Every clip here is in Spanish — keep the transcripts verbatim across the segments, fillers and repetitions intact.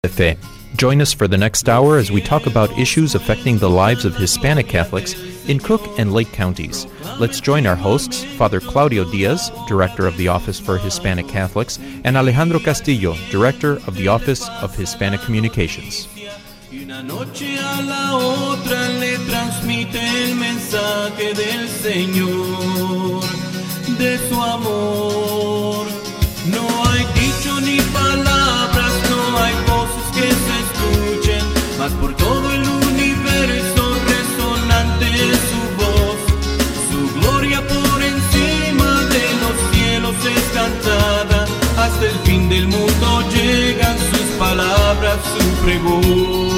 de Fe. Join us for the next hour as we talk about issues affecting the lives of Hispanic Catholics in Cook and Lake counties. Let's join our hosts, Father Claudio Diaz, Director of the Office for Hispanic Catholics, and Alejandro Castillo, Director of the Office of Hispanic Communications. Una noche a la otra le transmite el mensaje del Señor, de su amor. No hay dicho ni palabras, no hay voces que se escuchen, mas por todo el universo resonante es su voz. Su gloria por encima de los cielos es cantada, hasta el fin del mundo llegan sus palabras, su pregón.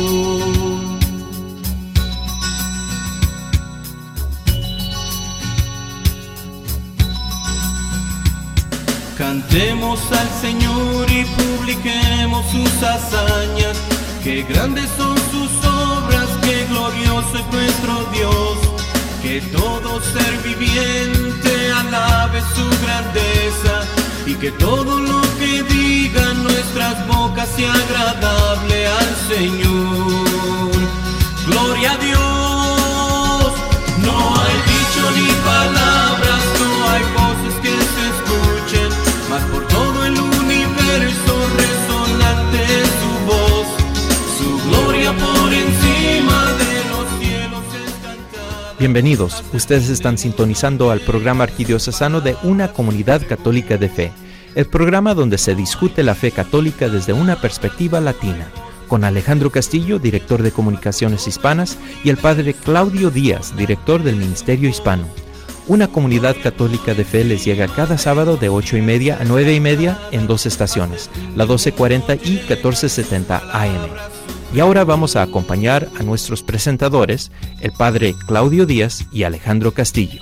Cantemos al Señor y publiquemos sus hazañas, que grandes son sus obras, que glorioso es nuestro Dios. Que todo ser viviente alabe su grandeza, y que todo lo que digan nuestras bocas sea agradable al Señor. Gloria a Dios. No hay dicho ni palabras, no hay voces que se escuchen, mas por todo el universo resonante es su voz. Su gloria por encima de los cielos es cantada. Bienvenidos, ustedes están sintonizando al programa arquidiocesano de Una Comunidad Católica de Fe, el programa donde se discute la fe católica desde una perspectiva latina, con Alejandro Castillo, director de Comunicaciones Hispanas, y el padre Claudio Díaz, director del Ministerio Hispano. Una Comunidad Católica de Fe les llega cada sábado de ocho y media a nueve y media en dos estaciones, la doce cuarenta y catorce setenta A M. Y ahora vamos a acompañar a nuestros presentadores, el padre Claudio Díaz y Alejandro Castillo.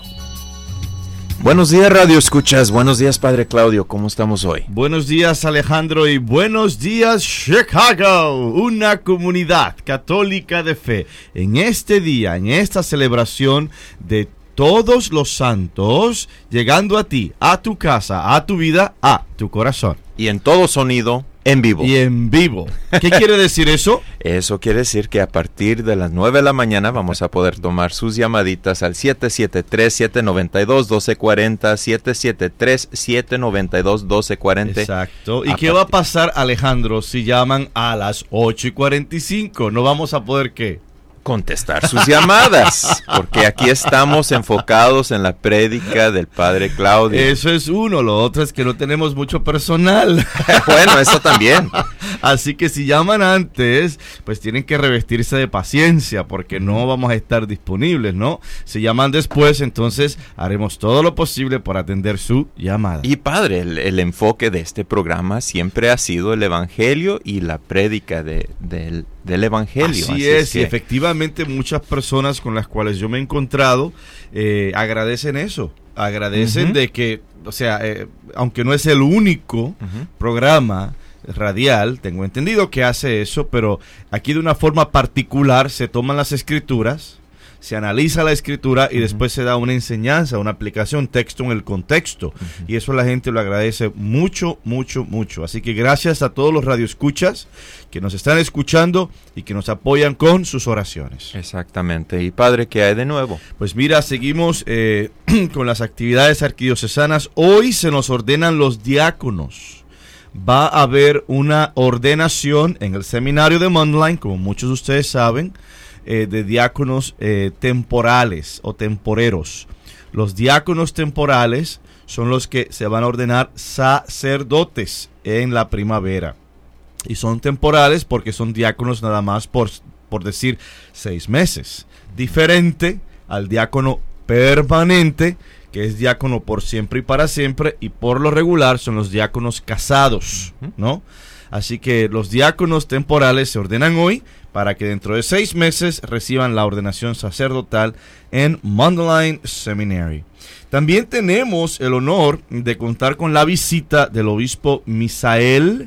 Buenos días, Radio Escuchas. Buenos días, Padre Claudio. ¿Cómo estamos hoy? Buenos días, Alejandro, y buenos días, Chicago, una comunidad católica de fe. En este día, en esta celebración de todos los santos, llegando a ti, a tu casa, a tu vida, a tu corazón. Y en todo sonido, en vivo. Y en vivo. ¿Qué quiere decir eso? Eso quiere decir que a partir de las nueve de la mañana vamos a poder tomar sus llamaditas al siete siete tres, siete nueve dos, uno dos cuatro cero, siete siete tres, siete nueve dos, uno dos cuatro cero. Exacto. ¿Y a qué partir... va a pasar, Alejandro, si llaman a las ocho y cuarenta y cinco? ¿No vamos a poder qué? Contestar sus llamadas, porque aquí estamos enfocados en la prédica del Padre Claudio. Eso es uno, lo otro es que no tenemos mucho personal. Bueno, eso también. Así que si llaman antes, pues tienen que revestirse de paciencia, porque no vamos a estar disponibles, ¿no? Si llaman después, entonces haremos todo lo posible por atender su llamada. Y Padre, el, el enfoque de este programa siempre ha sido el Evangelio y la prédica de, del, del Evangelio. Así, Así es, es que... y efectivamente muchas personas con las cuales yo me he encontrado eh, agradecen eso, agradecen uh-huh. de que, o sea, eh, aunque no es el único uh-huh. programa radial, tengo entendido que hace eso, pero aquí de una forma particular se toman las escrituras, se analiza la escritura y uh-huh. después se da una enseñanza, una aplicación, texto en el contexto. Uh-huh. Y eso la gente lo agradece mucho, mucho, mucho. Así que gracias a todos los radioescuchas que nos están escuchando y que nos apoyan con sus oraciones. Exactamente. Y Padre, ¿qué hay de nuevo? Pues mira, seguimos eh, con las actividades arquidiocesanas. Hoy se nos ordenan los diáconos. Va a haber una ordenación en el seminario de Mundline, como muchos de ustedes saben, Eh, de diáconos eh, temporales o temporeros. Los diáconos temporales son los que se van a ordenar sacerdotes en la primavera. Y son temporales porque son diáconos nada más por, por decir seis meses. Diferente al diácono permanente, que es diácono por siempre y para siempre, y por lo regular son los diáconos casados, ¿no? Así que los diáconos temporales se ordenan hoy para que dentro de seis meses reciban la ordenación sacerdotal en Mundline Seminary. También tenemos el honor de contar con la visita del obispo Misael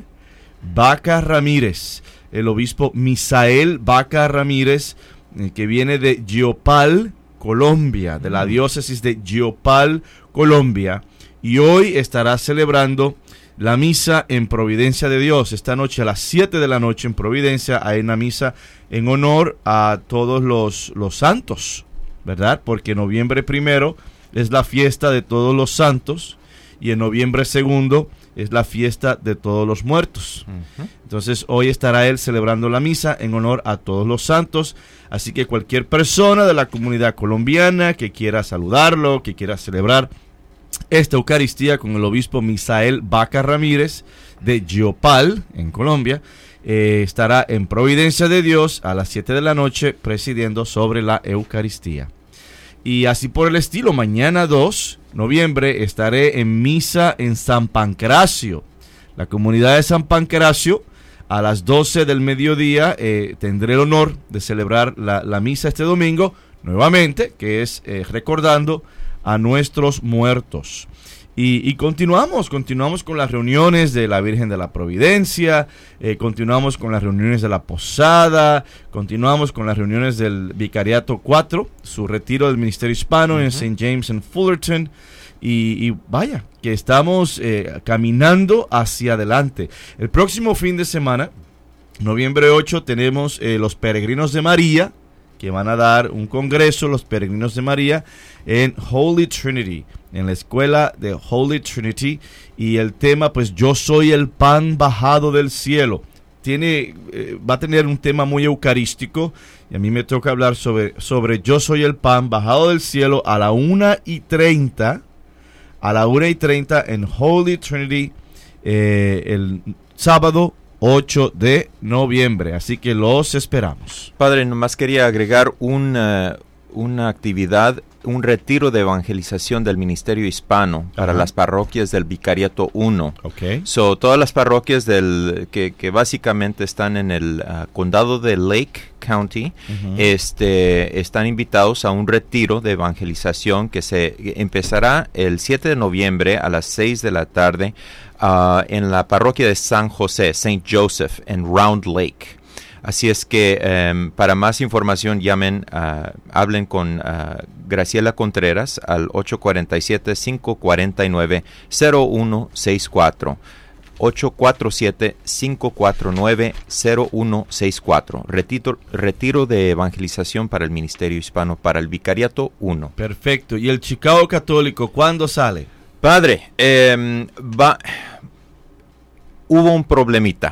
Vaca Ramírez. El obispo Misael Vaca Ramírez, eh, que viene de Yopal, Colombia, de la diócesis de Yopal, Colombia, y hoy estará celebrando la misa en Providencia de Dios. Esta noche a las siete de la noche en Providencia hay una misa en honor a todos los, los santos, ¿verdad? Porque noviembre primero es la fiesta de todos los santos y en noviembre segundo es la fiesta de todos los muertos. Uh-huh. Entonces hoy estará él celebrando la misa en honor a todos los santos. Así que cualquier persona de la comunidad colombiana que quiera saludarlo, que quiera celebrar esta Eucaristía con el obispo Misael Vaca Ramírez de Yopal, en Colombia, eh, estará en Providencia de Dios a las siete de la noche presidiendo sobre la Eucaristía. Y así por el estilo, mañana dos de noviembre estaré en misa en San Pancracio. La comunidad de San Pancracio, a las doce del mediodía, eh, tendré el honor de celebrar la, la misa este domingo, nuevamente, que es eh, recordando a nuestros muertos. Y, y continuamos, continuamos con las reuniones de la Virgen de la Providencia, eh, continuamos con las reuniones de la Posada, continuamos con las reuniones del Vicariato cuatro, su retiro del Ministerio Hispano uh-huh. en Saint James en Fullerton, y, y vaya, que estamos eh, caminando hacia adelante. El próximo fin de semana, noviembre ocho, tenemos eh, los Peregrinos de María, que van a dar un congreso, los Peregrinos de María, en Holy Trinity, en la escuela de Holy Trinity, y el tema, pues, yo soy el pan bajado del cielo. Tiene, eh, va a tener un tema muy eucarístico, y a mí me toca hablar sobre, sobre yo soy el pan bajado del cielo a la una y treinta, a la una y treinta en Holy Trinity, eh, el sábado ocho de noviembre, así que los esperamos. Padre, nomás quería agregar una, una actividad, un retiro de evangelización del Ministerio Hispano para uh-huh. las parroquias del Vicariato uno. Okay. So, todas las parroquias del que, que básicamente están en el uh, condado de Lake County, uh-huh. este, están invitados a un retiro de evangelización que se empezará el siete de noviembre a las seis de la tarde uh, en la parroquia de San José, Saint Joseph, en Round Lake. Así es que um, para más información llamen, uh, hablen con uh, Graciela Contreras al ocho cuatro siete, cinco cuatro nueve, cero uno seis cuatro. ocho cuatro siete, cinco cuatro nueve, cero uno seis cuatro. Retiro, retiro de evangelización para el Ministerio Hispano, para el Vicariato uno. Perfecto. ¿Y el Chicago Católico cuándo sale? Padre, eh, va, hubo un problemita.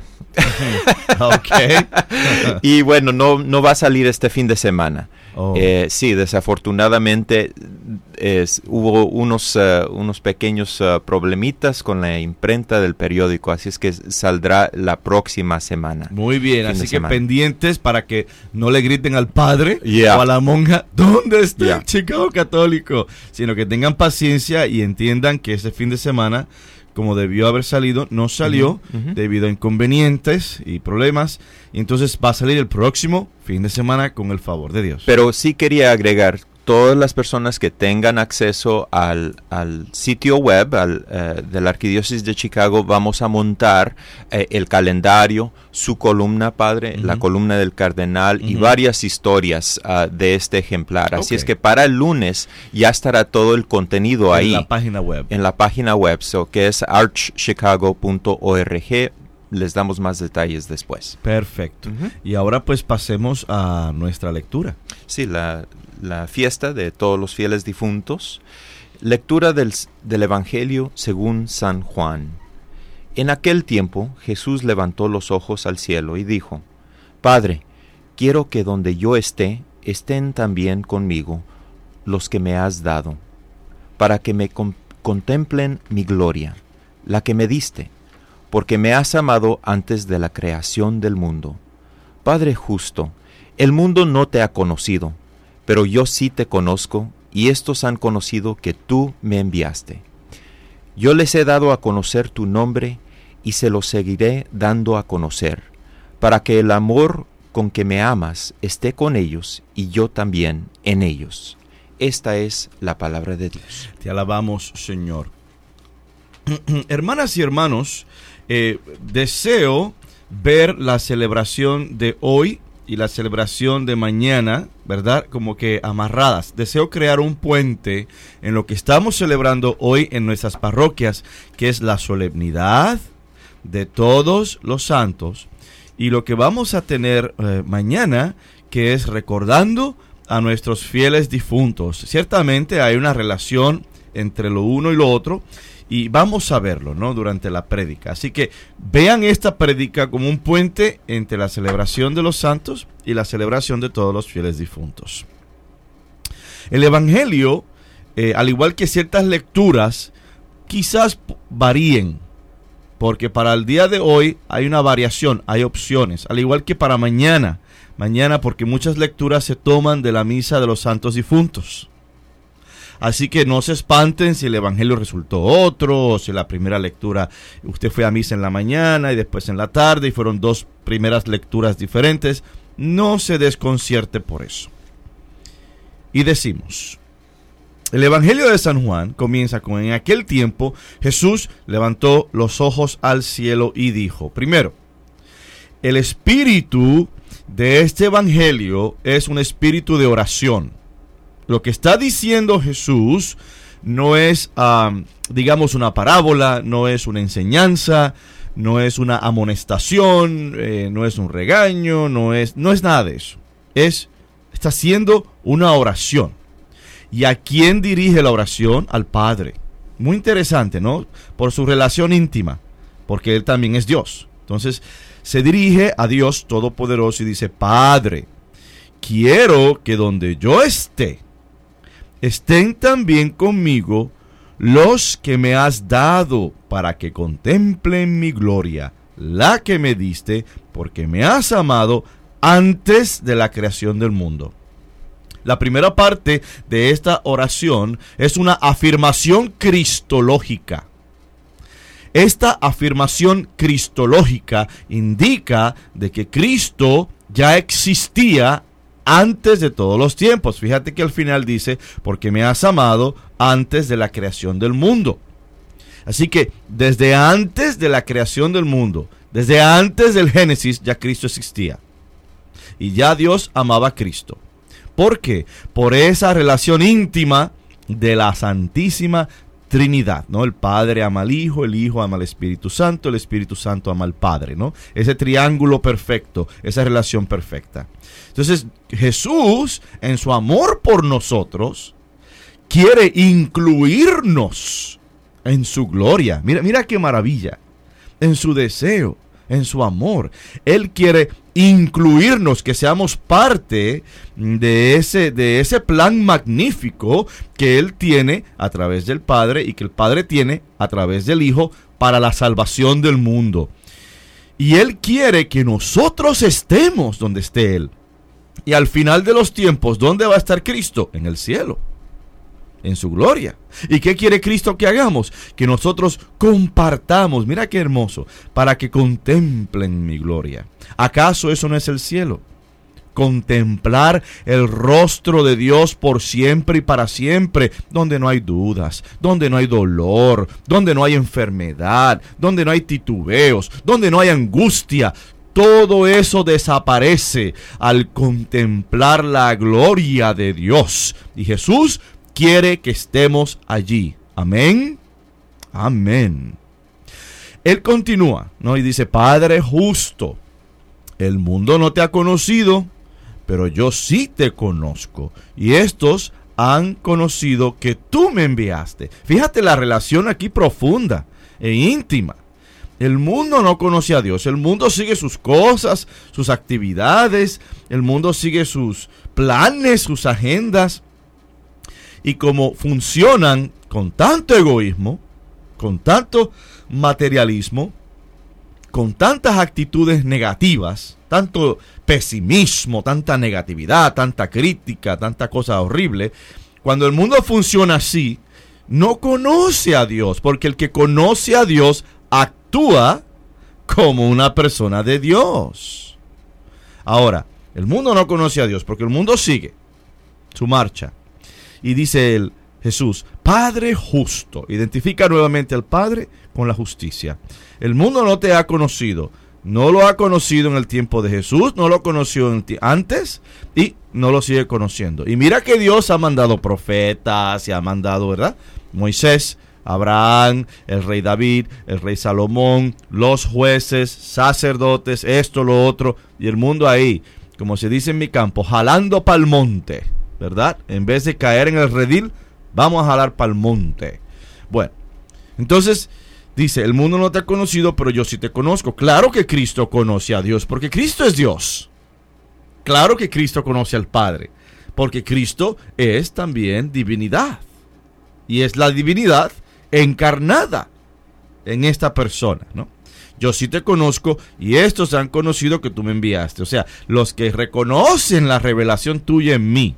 Okay. Y bueno, no, no va a salir este fin de semana. Oh. Eh, sí, desafortunadamente es, hubo unos, uh, unos pequeños uh, problemitas con la imprenta del periódico, así es que saldrá la próxima semana. Muy bien, así que semana. pendientes para que no le griten al padre yeah. o a la monja, ¿dónde está yeah. el Chicago Católico? Sino que tengan paciencia y entiendan que ese fin de semana, como debió haber salido, no salió uh-huh, uh-huh. debido a inconvenientes y problemas, y entonces va a salir el próximo fin de semana con el favor de Dios. Pero sí quería agregar, todas las personas que tengan acceso al, al sitio web al, uh, de la Arquidiócesis de Chicago, vamos a montar uh, el calendario, su columna, Padre, uh-huh. la columna del Cardenal uh-huh. y varias historias uh, de este ejemplar. Así okay. es que para el lunes ya estará todo el contenido en ahí. En la página web. En la página web, so, que es arch chicago punto org. Les damos más detalles después. Perfecto. Uh-huh. Y ahora pues pasemos a nuestra lectura. Sí, la... la fiesta de todos los fieles difuntos. Lectura del, del Evangelio según San Juan. En aquel tiempo Jesús levantó los ojos al cielo y dijo: Padre, quiero que donde yo esté, estén también conmigo los que me has dado, para que me com- contemplen mi gloria, la que me diste, porque me has amado antes de la creación del mundo. Padre justo, el mundo no te ha conocido, pero yo sí te conozco, y estos han conocido que tú me enviaste. Yo les he dado a conocer tu nombre, y se lo seguiré dando a conocer, para que el amor con que me amas esté con ellos, y yo también en ellos. Esta es la palabra de Dios. Te alabamos, Señor. Hermanas y hermanos, eh, deseo ver la celebración de hoy y la celebración de mañana, ¿verdad? Como que amarradas. Deseo crear un puente en lo que estamos celebrando hoy en nuestras parroquias, que es la solemnidad de todos los santos, y lo que vamos a tener eh, mañana, que es recordando a nuestros fieles difuntos. Ciertamente hay una relación entre lo uno y lo otro, y vamos a verlo, ¿no?, durante la prédica. Así que vean esta prédica como un puente entre la celebración de los santos y la celebración de todos los fieles difuntos. El Evangelio, eh, al igual que ciertas lecturas, quizás varíen, porque para el día de hoy hay una variación, hay opciones, al igual que para mañana. Mañana, porque muchas lecturas se toman de la misa de los santos difuntos. Así que no se espanten si el Evangelio resultó otro, o si la primera lectura, usted fue a misa en la mañana y después en la tarde, y fueron dos primeras lecturas diferentes. No se desconcierte por eso. Y decimos, el Evangelio de San Juan comienza con: en aquel tiempo Jesús levantó los ojos al cielo y dijo. Primero, el espíritu de este Evangelio es un espíritu de oración. Lo que está diciendo Jesús no es, um, digamos, una parábola, no es una enseñanza, no es una amonestación, eh, no es un regaño, no es, no es nada de eso. Es, está haciendo una oración. ¿Y a quién dirige la oración? Al Padre. Muy interesante, ¿no? Por su relación íntima, porque Él también es Dios. Entonces, se dirige a Dios Todopoderoso y dice: Padre, quiero que donde yo esté, estén también conmigo los que me has dado, para que contemplen mi gloria, la que me diste, porque me has amado antes de la creación del mundo. La primera parte de esta oración es una afirmación cristológica. Esta afirmación cristológica indica de que Cristo ya existía antes de todos los tiempos. Fíjate que al final dice: porque me has amado antes de la creación del mundo. Así que desde antes de la creación del mundo, desde antes del Génesis, ya Cristo existía. Y ya Dios amaba a Cristo. ¿Por qué? Por esa relación íntima de la Santísima Trinidad, ¿no? El Padre ama al Hijo, el Hijo ama al Espíritu Santo, el Espíritu Santo ama al Padre, ¿no? Ese triángulo perfecto, esa relación perfecta. Entonces, Jesús, en su amor por nosotros, quiere incluirnos en su gloria. Mira, mira qué maravilla. En su deseo, en su amor. Él quiere incluirnos, que seamos parte de ese, de ese plan magnífico que Él tiene a través del Padre y que el Padre tiene a través del Hijo para la salvación del mundo. Y Él quiere que nosotros estemos donde esté Él. Y al final de los tiempos, ¿dónde va a estar Cristo? En el cielo, en su gloria. ¿Y qué quiere Cristo que hagamos? Que nosotros compartamos, mira qué hermoso, para que contemplen mi gloria. ¿Acaso eso no es el cielo? Contemplar el rostro de Dios por siempre y para siempre, donde no hay dudas, donde no hay dolor, donde no hay enfermedad, donde no hay titubeos, donde no hay angustia. Todo eso desaparece al contemplar la gloria de Dios. Y Jesús quiere que estemos allí. Amén. Amén. Él continúa, ¿no? Y dice: Padre justo, el mundo no te ha conocido, pero yo sí te conozco. Y estos han conocido que tú me enviaste. Fíjate la relación aquí profunda e íntima. El mundo no conoce a Dios. El mundo sigue sus cosas, sus actividades. El mundo sigue sus planes, sus agendas. Y como funcionan con tanto egoísmo, con tanto materialismo, con tantas actitudes negativas, tanto pesimismo, tanta negatividad, tanta crítica, tanta cosa horrible, cuando el mundo funciona así, no conoce a Dios, porque el que conoce a Dios actúa como una persona de Dios. Ahora, el mundo no conoce a Dios porque el mundo sigue su marcha. Y dice él, Jesús, Padre justo. Identifica nuevamente al Padre con la justicia. El mundo no te ha conocido. No lo ha conocido en el tiempo de Jesús, no lo conoció en el antes y no lo sigue conociendo. Y mira que Dios ha mandado profetas y ha mandado, ¿verdad? Moisés, Abraham, el rey David, el rey Salomón, los jueces, sacerdotes, esto, lo otro, y el mundo ahí, como se dice en mi campo, jalando pa'l monte, ¿verdad? En vez de caer en el redil, vamos a jalar pa'l monte. Bueno, entonces dice, el mundo no te ha conocido, pero yo sí te conozco. Claro que Cristo conoce a Dios, porque Cristo es Dios. Claro que Cristo conoce al Padre, porque Cristo es también divinidad. Y es la divinidad encarnada en esta persona, ¿no? Yo sí te conozco y estos han conocido que tú me enviaste. O sea, los que reconocen la revelación tuya en mí,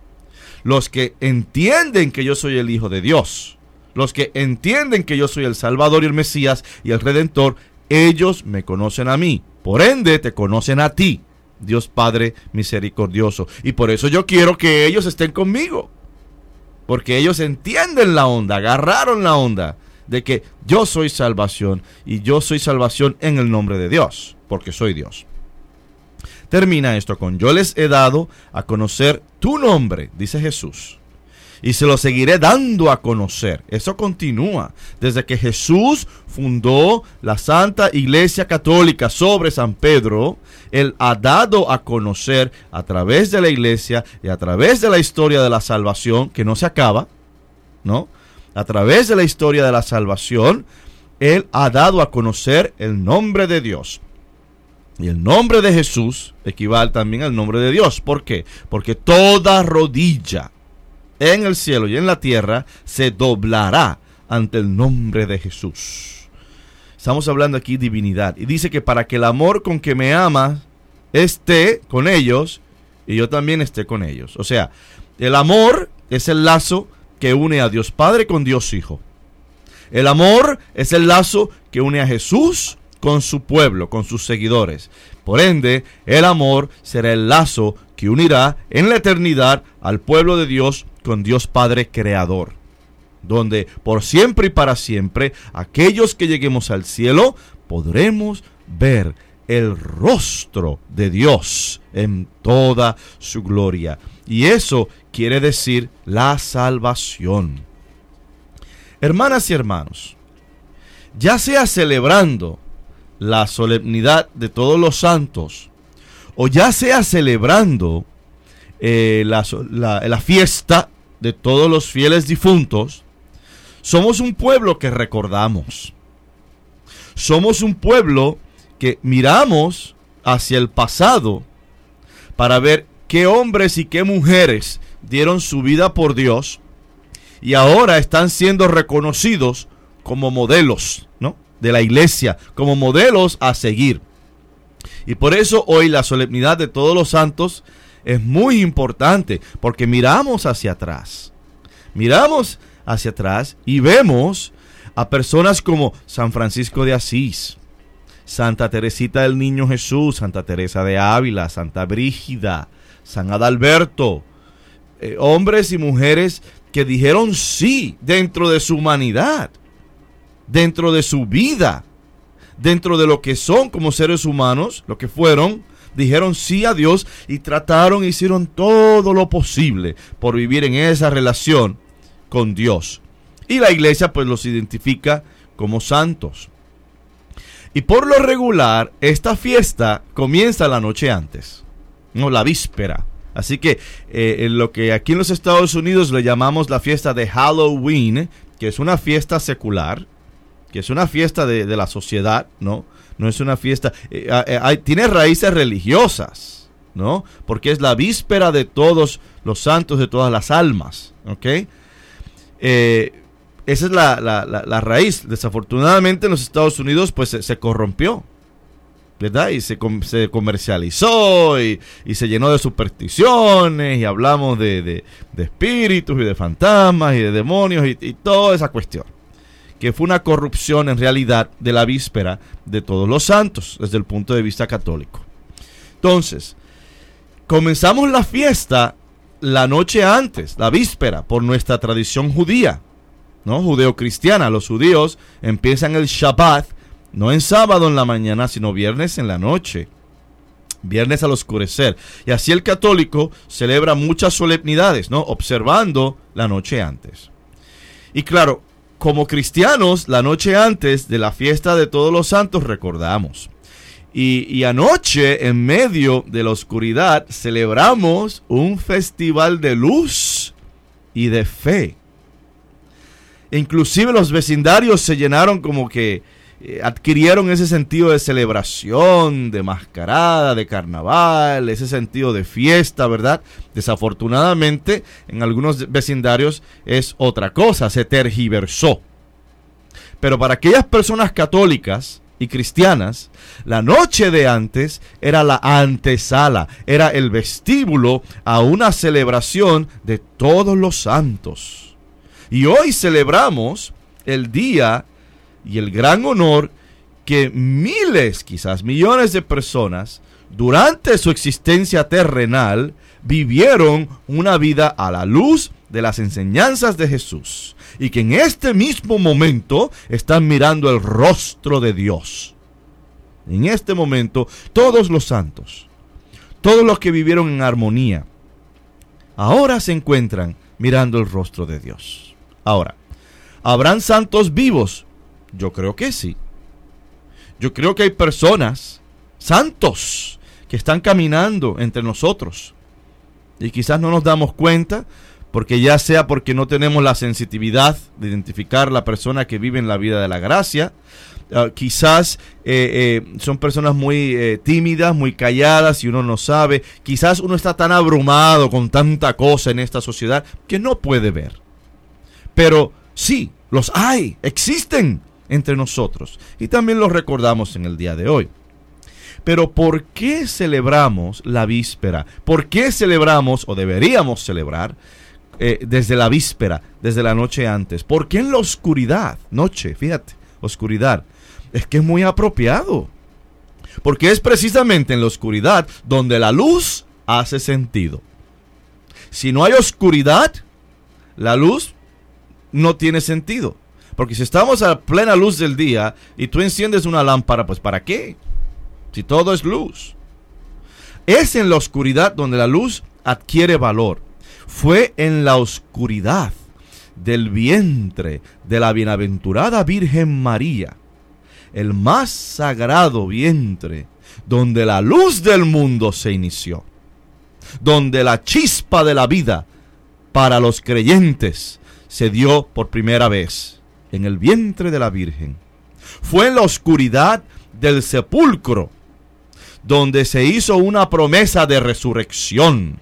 los que entienden que yo soy el Hijo de Dios, los que entienden que yo soy el Salvador y el Mesías y el Redentor, ellos me conocen a mí. Por ende, te conocen a ti, Dios Padre misericordioso. Y por eso yo quiero que ellos estén conmigo. Porque ellos entienden la onda, agarraron la onda de que yo soy salvación y yo soy salvación en el nombre de Dios, porque soy Dios. Termina esto con: yo les he dado a conocer tu nombre, dice Jesús, y se lo seguiré dando a conocer. Eso continúa desde que Jesús fundó la Santa Iglesia Católica sobre San Pedro. Él ha dado a conocer a través de la iglesia y a través de la historia de la salvación, que no se acaba, ¿no? A través de la historia de la salvación, Él ha dado a conocer el nombre de Dios. Y el nombre de Jesús equivale también al nombre de Dios. ¿Por qué? Porque toda rodilla en el cielo y en la tierra se doblará ante el nombre de Jesús. Estamos hablando aquí de divinidad. Y dice que para que el amor con que me amas esté con ellos y yo también esté con ellos. O sea, el amor es el lazo que une a Dios Padre con Dios Hijo. El amor es el lazo que une a Jesús con su pueblo, con sus seguidores. Por ende, el amor será el lazo que unirá en la eternidad al pueblo de Dios con Dios Padre Creador, donde por siempre y para siempre aquellos que lleguemos al cielo podremos ver el rostro de Dios en toda su gloria. Y eso quiere decir la salvación. Hermanas y hermanos, ya sea celebrando la solemnidad de todos los santos, o ya sea celebrando eh, la, la, la fiesta de todos los fieles difuntos, somos un pueblo que recordamos. Somos un pueblo que miramos hacia el pasado para ver qué hombres y qué mujeres dieron su vida por Dios y ahora están siendo reconocidos como modelos, ¿no?, de la iglesia, como modelos a seguir. Y por eso hoy la solemnidad de todos los santos es muy importante, porque miramos hacia atrás. Miramos hacia atrás y vemos a personas como San Francisco de Asís, Santa Teresita del Niño Jesús, Santa Teresa de Ávila, Santa Brígida, San Adalberto, eh, hombres y mujeres que dijeron sí dentro de su humanidad, dentro de su vida, dentro de lo que son como seres humanos, lo que fueron, dijeron sí a Dios y trataron, hicieron todo lo posible por vivir en esa relación con Dios. Y la iglesia pues los identifica como santos. Y por lo regular, esta fiesta comienza la noche antes, no, la víspera. Así que eh, en lo que aquí en los Estados Unidos le llamamos la fiesta de Halloween, que es una fiesta secular, que es una fiesta de, de la sociedad, ¿no? No es una fiesta, eh, eh, eh, tiene raíces religiosas, ¿no? Porque es la víspera de todos los santos, de todas las almas, ¿ok? Eh, esa es la, la, la, la raíz. Desafortunadamente en los Estados Unidos pues se, se corrompió, ¿verdad? Y se, se comercializó y, y se llenó de supersticiones y hablamos de, de, de espíritus y de fantasmas y de demonios y, y toda esa cuestión, que fue una corrupción en realidad de la víspera de todos los santos desde el punto de vista católico. Entonces, comenzamos la fiesta la noche antes, la víspera, por nuestra tradición judía, ¿no? Judeo-cristiana. Los judíos empiezan el Shabbat No en sábado en la mañana, sino viernes en la noche. Viernes al oscurecer. Y así el católico celebra muchas solemnidades, ¿no? Observando la noche antes. Y claro, como cristianos, la noche antes de la fiesta de Todos los Santos recordamos. Y, y anoche, en medio de la oscuridad, celebramos un festival de luz y de fe. Inclusive los vecindarios se llenaron, como que eh, adquirieron ese sentido de celebración, de mascarada, de carnaval, ese sentido de fiesta, ¿verdad? Desafortunadamente, en algunos vecindarios es otra cosa, se tergiversó. Pero para aquellas personas católicas y cristianas, la noche de antes era la antesala, era el vestíbulo a una celebración de Todos los Santos. Y hoy celebramos el día y el gran honor que miles, quizás millones de personas, durante su existencia terrenal, vivieron una vida a la luz de las enseñanzas de Jesús. Y que en este mismo momento están mirando el rostro de Dios. En este momento, todos los santos, todos los que vivieron en armonía, ahora se encuentran mirando el rostro de Dios. Ahora, ¿habrán santos vivos? Yo creo que sí. Yo creo que hay personas, santos, que están caminando entre nosotros. Y quizás no nos damos cuenta, porque ya sea porque no tenemos la sensitividad de identificar la persona que vive en la vida de la gracia, uh, quizás eh, eh, son personas muy eh, tímidas, muy calladas y uno no sabe. Quizás uno está tan abrumado con tanta cosa en esta sociedad que no puede ver. Pero sí, los hay, existen entre nosotros. Y también los recordamos en el día de hoy. Pero ¿por qué celebramos la víspera? ¿Por qué celebramos, o deberíamos celebrar, eh, desde la víspera, desde la noche antes? ¿Por qué en la oscuridad? Noche, fíjate, oscuridad. Es que es muy apropiado. Porque es precisamente en la oscuridad donde la luz hace sentido. Si no hay oscuridad, la luz no tiene sentido. Porque si estamos a plena luz del día y tú enciendes una lámpara, pues ¿para qué? Si todo es luz. Es en la oscuridad donde la luz adquiere valor. Fue en la oscuridad del vientre de la bienaventurada Virgen María, el más sagrado vientre, donde la luz del mundo se inició. Donde la chispa de la vida para los creyentes se dio por primera vez en el vientre de la Virgen. Fue en la oscuridad del sepulcro donde se hizo una promesa de resurrección,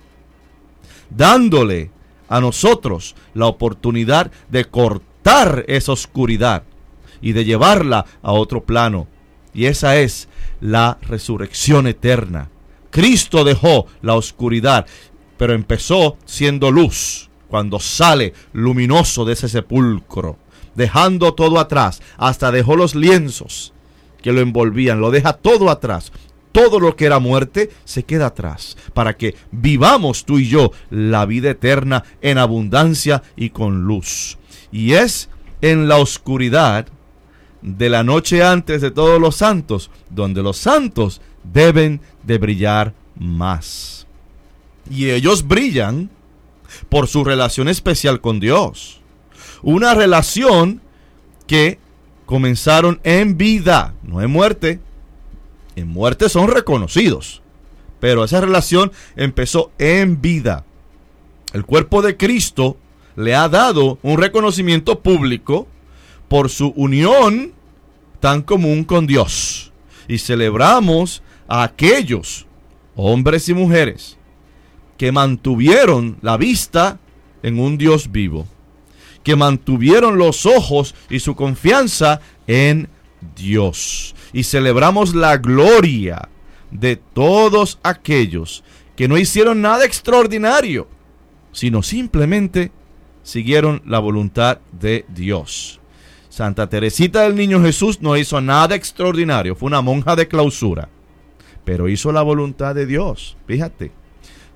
dándole a nosotros la oportunidad de cortar esa oscuridad y de llevarla a otro plano. Y esa es la resurrección eterna. Cristo dejó la oscuridad, pero empezó siendo luz cuando sale luminoso de ese sepulcro, dejando todo atrás. Hasta dejó los lienzos que lo envolvían, lo deja todo atrás. Todo lo que era muerte se queda atrás, para que vivamos tú y yo la vida eterna en abundancia y con luz. Y es en la oscuridad de la noche antes de Todos los Santos donde los santos deben de brillar más. Y ellos brillan por su relación especial con Dios. Una relación que comenzaron en vida, no en muerte. En muerte son reconocidos, pero esa relación empezó en vida. El cuerpo de Cristo le ha dado un reconocimiento público por su unión tan común con Dios. Y celebramos a aquellos hombres y mujeres que mantuvieron la vista en un Dios vivo, que mantuvieron los ojos y su confianza en Dios. Y celebramos la gloria de todos aquellos que no hicieron nada extraordinario, sino simplemente siguieron la voluntad de Dios. Santa Teresita del Niño Jesús no hizo nada extraordinario, fue una monja de clausura, pero hizo la voluntad de Dios. Fíjate,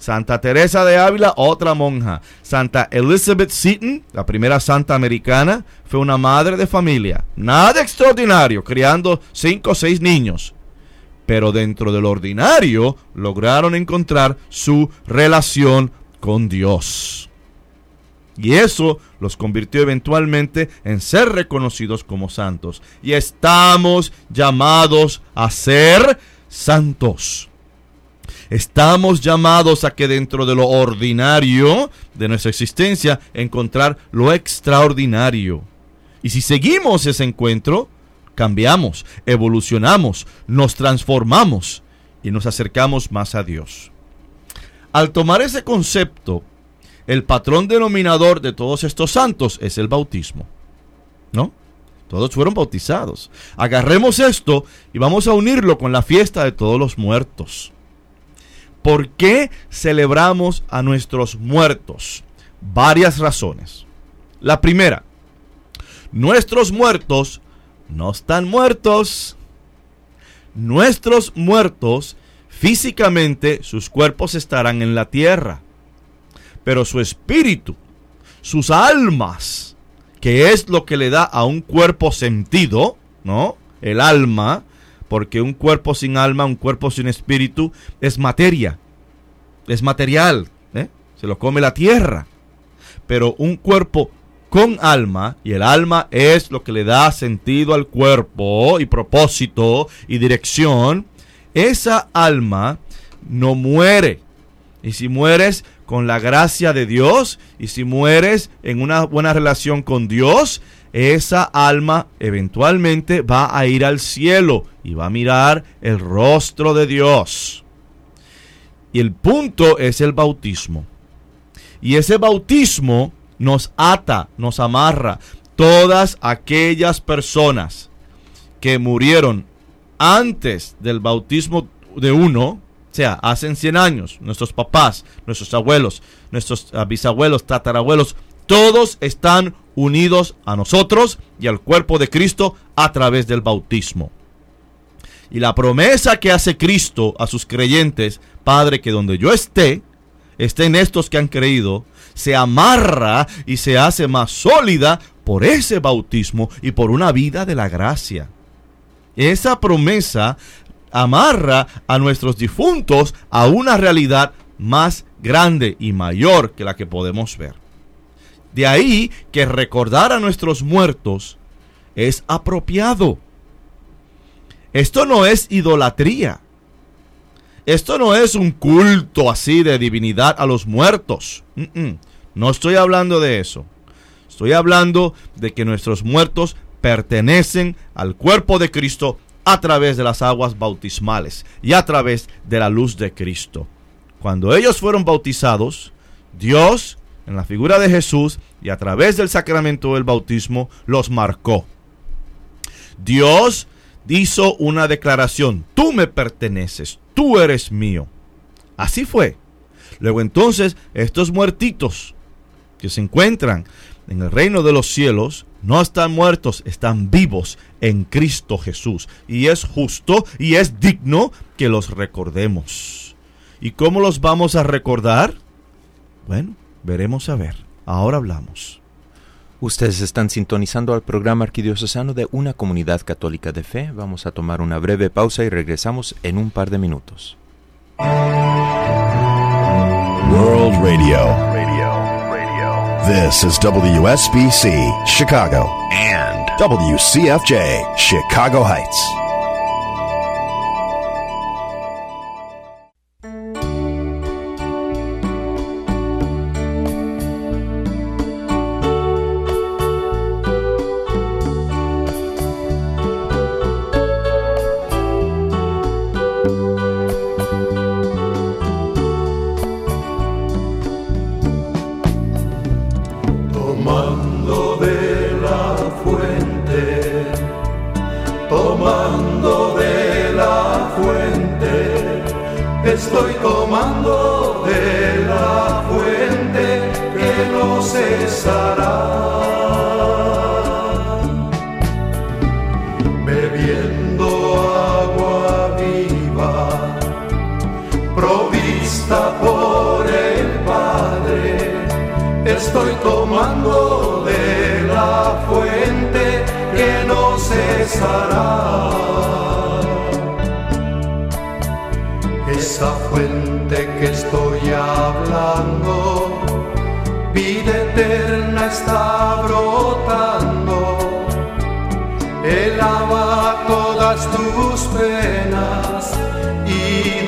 Santa Teresa de Ávila, otra monja. Santa Elizabeth Seton, la primera santa americana, fue una madre de familia. Nada extraordinario, criando cinco o seis niños. Pero dentro del ordinario lograron encontrar su relación con Dios. Y eso los convirtió eventualmente en ser reconocidos como santos. Y estamos llamados a ser santos. Estamos llamados a que dentro de lo ordinario de nuestra existencia encontrar lo extraordinario. Y si seguimos ese encuentro, cambiamos, evolucionamos, nos transformamos y nos acercamos más a Dios. Al tomar ese concepto, el patrón denominador de todos estos santos es el bautismo, ¿no? Todos fueron bautizados. Agarremos esto y vamos a unirlo con la fiesta de todos los muertos. ¿Por qué celebramos a nuestros muertos? Varias razones. La primera, nuestros muertos no están muertos. Nuestros muertos, físicamente, sus cuerpos estarán en la tierra. Pero su espíritu, sus almas, que es lo que le da a un cuerpo sentido, ¿no? El alma, porque un cuerpo sin alma, un cuerpo sin espíritu, es materia, es material, ¿eh? Se lo come la tierra. Pero un cuerpo con alma, y el alma es lo que le da sentido al cuerpo, y propósito, y dirección, esa alma no muere. Y si mueres con la gracia de Dios, y si mueres en una buena relación con Dios, esa alma eventualmente va a ir al cielo y va a mirar el rostro de Dios. Y el punto es el bautismo. Y ese bautismo nos ata, nos amarra. Todas aquellas personas que murieron antes del bautismo de uno, o sea, hace cien años, nuestros papás, nuestros abuelos, nuestros uh, bisabuelos, tatarabuelos, todos están unidos a nosotros y al cuerpo de Cristo a través del bautismo. Y la promesa que hace Cristo a sus creyentes, Padre, que donde yo esté, estén estos que han creído, se amarra y se hace más sólida por ese bautismo y por una vida de la gracia. Esa promesa amarra a nuestros difuntos a una realidad más grande y mayor que la que podemos ver. De ahí que recordar a nuestros muertos es apropiado. Esto no es idolatría. Esto no es un culto así de divinidad a los muertos. Mm-mm. No estoy hablando de eso. Estoy hablando de que nuestros muertos pertenecen al cuerpo de Cristo a través de las aguas bautismales y a través de la luz de Cristo. Cuando ellos fueron bautizados, Dios, en la figura de Jesús y a través del sacramento del bautismo, los marcó. Dios hizo una declaración: tú me perteneces, tú eres mío. Así fue. Luego entonces, estos muertitos que se encuentran en el reino de los cielos no están muertos, están vivos en Cristo Jesús. Y es justo y es digno que los recordemos. ¿Y cómo los vamos a recordar? Bueno, veremos a ver. Ahora hablamos. Ustedes están sintonizando al programa arquidiocesano de Una Comunidad Católica de Fe. Vamos a tomar una breve pausa y regresamos en un par de minutos. World Radio. This is W S B C, Chicago, and W C F J, Chicago Heights. Estoy tomando de la fuente que no cesará, bebiendo agua viva, provista por Estoy tomando de la fuente que no cesará. Esa fuente que estoy hablando, vida eterna está brotando. Él lava todas tus penas y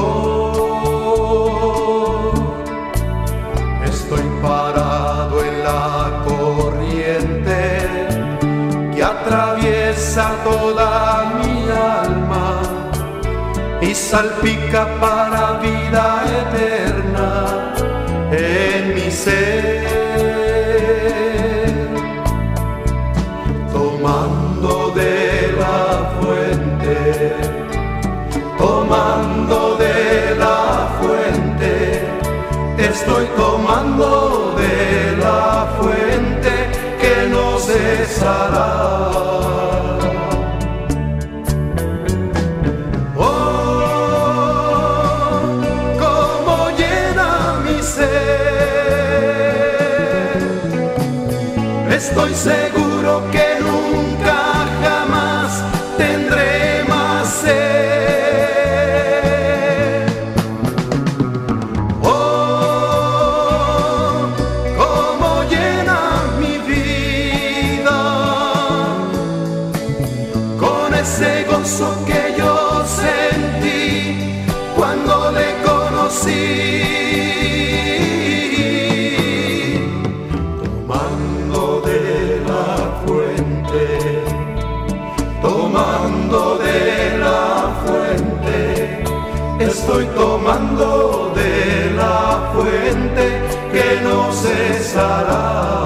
dolor. Estoy parado en la corriente que atraviesa toda mi alma y salpica para vida eterna en mi ser. Tomando de la fuente, tomando de la fuente, estoy tomando de la fuente que no cesará. Estoy seguro que nunca jamás tendré más sed. Oh, cómo llena mi vida con ese gozo que yo sentí cuando le conocí. Tomando de la fuente, estoy tomando de la fuente que no cesará.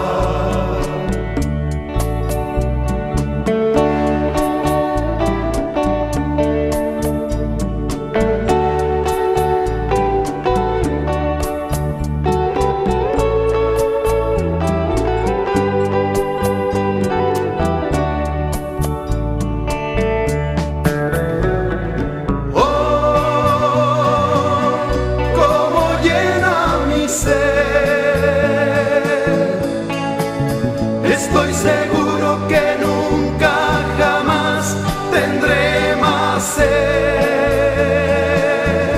Estoy seguro que nunca jamás tendré más sed.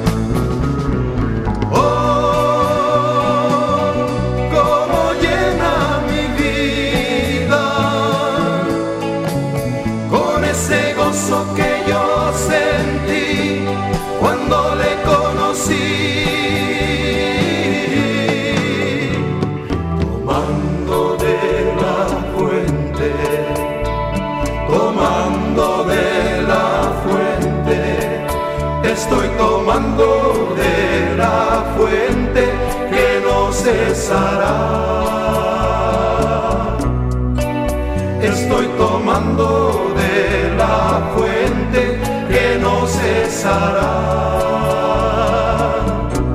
Oh, cómo llena mi vida con ese gozo que yo sentí cuando le conocí. Tomando de la fuente, estoy tomando de la fuente que no cesará. Estoy tomando de la fuente que no cesará.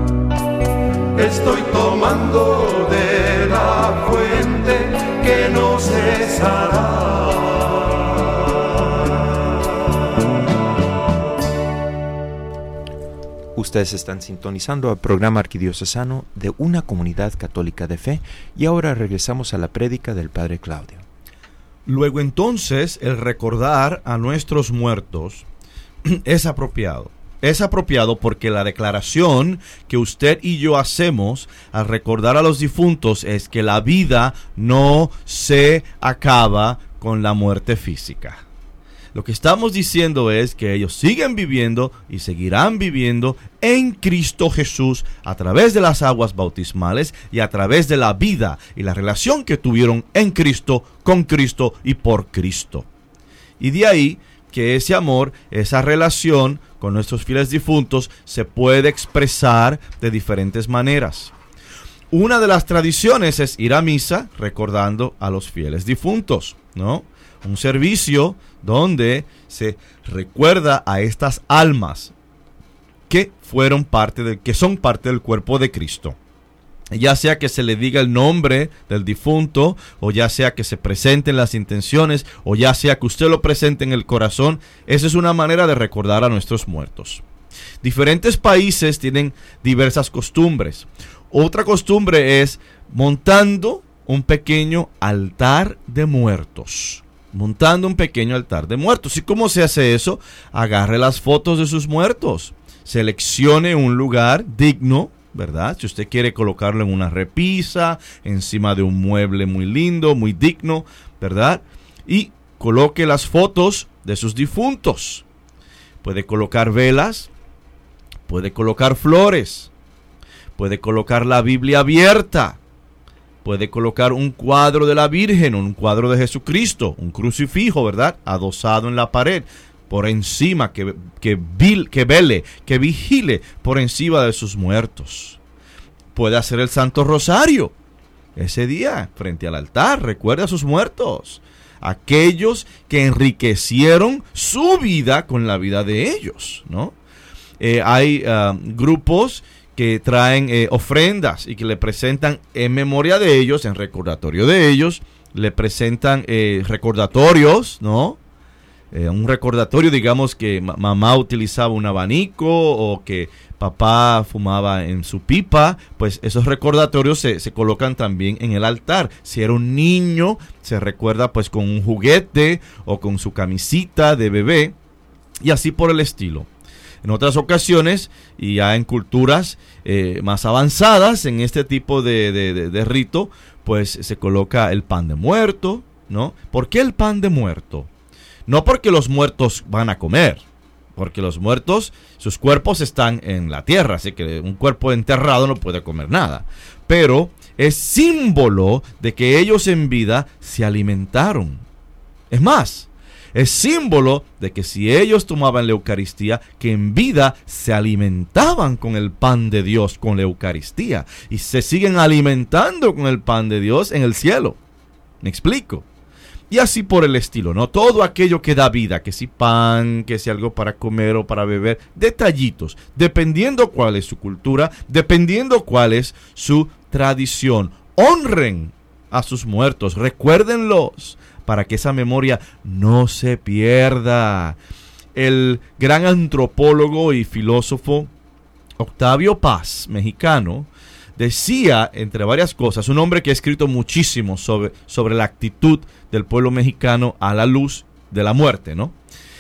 Estoy tomando de la fuente que no cesará. Ustedes están sintonizando al programa arquidiocesano de una comunidad católica de fe y ahora regresamos a la prédica del Padre Claudio. Luego entonces el recordar a nuestros muertos es apropiado. Es apropiado porque la declaración que usted y yo hacemos al recordar a los difuntos es que la vida no se acaba con la muerte física. Lo que estamos diciendo es que ellos siguen viviendo y seguirán viviendo en Cristo Jesús a través de las aguas bautismales y a través de la vida y la relación que tuvieron en Cristo, con Cristo y por Cristo. Y de ahí que ese amor, esa relación con nuestros fieles difuntos se puede expresar de diferentes maneras. Una de las tradiciones es ir a misa recordando a los fieles difuntos, ¿no? Un servicio donde se recuerda a estas almas que fueron parte de, que son parte del cuerpo de Cristo. Ya sea que se le diga el nombre del difunto, o ya sea que se presenten las intenciones, o ya sea que usted lo presente en el corazón, esa es una manera de recordar a nuestros muertos. Diferentes países tienen diversas costumbres. Otra costumbre es montando un pequeño altar de muertos. Montando un pequeño altar de muertos. ¿Y cómo se hace eso? Agarre las fotos de sus muertos. Seleccione un lugar digno, ¿verdad? Si usted quiere colocarlo en una repisa, encima de un mueble muy lindo, muy digno, ¿verdad? Y coloque las fotos de sus difuntos. Puede colocar velas, puede colocar flores, puede colocar la Biblia abierta, puede colocar un cuadro de la Virgen, un cuadro de Jesucristo, un crucifijo, ¿verdad? Adosado en la pared, por encima, que, que, vil, que vele, que vigile por encima de sus muertos. Puede hacer el Santo Rosario ese día, frente al altar. Recuerde a sus muertos, aquellos que enriquecieron su vida con la vida de ellos, ¿no? Eh, hay uh, grupos que traen eh, ofrendas y que le presentan en memoria de ellos, en recordatorio de ellos, le presentan eh, recordatorios, ¿no? Eh, un recordatorio, digamos que ma- mamá utilizaba un abanico o que papá fumaba en su pipa, pues esos recordatorios se, se colocan también en el altar. Si era un niño, se recuerda pues con un juguete o con su camisita de bebé y así por el estilo. En otras ocasiones, y ya en culturas eh, más avanzadas en este tipo de, de, de, de rito, pues se coloca el pan de muerto, ¿no? ¿Por qué el pan de muerto? No porque los muertos van a comer, porque los muertos, sus cuerpos están en la tierra, así que un cuerpo enterrado no puede comer nada. Pero es símbolo de que ellos en vida se alimentaron. Es más, es símbolo de que si ellos tomaban la Eucaristía, que en vida se alimentaban con el pan de Dios, con la Eucaristía, y se siguen alimentando con el pan de Dios en el cielo. ¿Me explico? Y así por el estilo, ¿no? Todo aquello que da vida, que si pan, que si algo para comer o para beber, detallitos, dependiendo cuál es su cultura, dependiendo cuál es su tradición. Honren a sus muertos, recuérdenlos, para que esa memoria no se pierda. El gran antropólogo y filósofo Octavio Paz, mexicano, decía, entre varias cosas, un hombre que ha escrito muchísimo sobre, sobre la actitud del pueblo mexicano a la luz de la muerte, ¿no?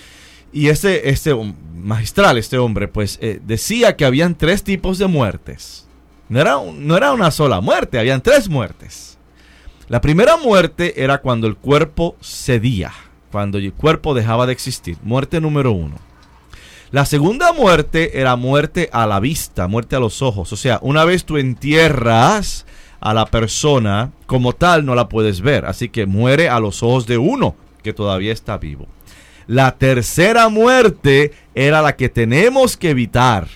Y este, este magistral, este hombre, pues eh, decía que habían tres tipos de muertes. No era, no era una sola muerte, habían tres muertes. La primera muerte era cuando el cuerpo cedía, cuando el cuerpo dejaba de existir. Muerte número uno. La segunda muerte era muerte a la vista, muerte a los ojos. O sea, una vez tú entierras a la persona, como tal no la puedes ver. Así que muere a los ojos de uno que todavía está vivo. La tercera muerte era la que tenemos que evitar.